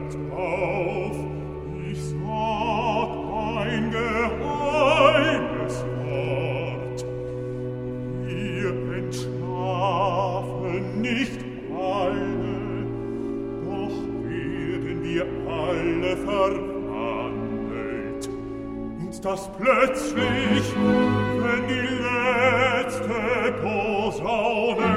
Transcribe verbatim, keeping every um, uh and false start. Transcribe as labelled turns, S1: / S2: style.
S1: auf, ich sag ein geheimes Wort. Wir entschlafen nicht alle, doch werden wir alle verwandelt. Und das plötzlich, wenn die letzte Posaune